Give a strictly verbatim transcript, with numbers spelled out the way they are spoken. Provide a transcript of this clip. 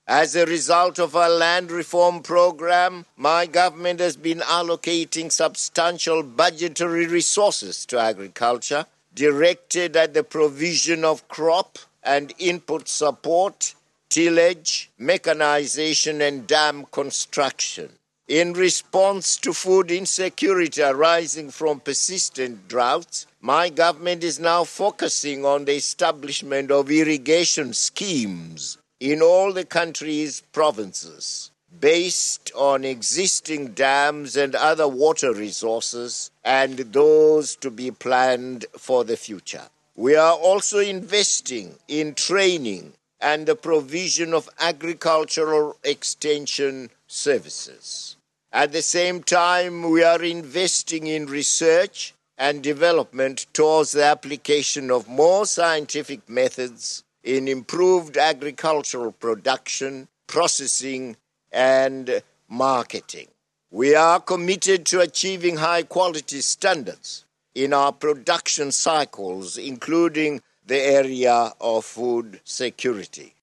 As a result of our land reform program, my government has been allocating substantial budgetary resources to agriculture, directed at the provision of crop and input support, tillage, mechanization, and dam construction. In response to food insecurity arising from persistent droughts, my government is now focusing on the establishment of irrigation schemes in all the country's provinces, based on existing dams and other water resources, and those to be planned for the future. We are also investing in training and the provision of agricultural extension services. At the same time, we are investing in research and development towards the application of more scientific methods in improved agricultural production, processing, and marketing. We are committed to achieving high-quality standards in our production cycles, including the area of food security.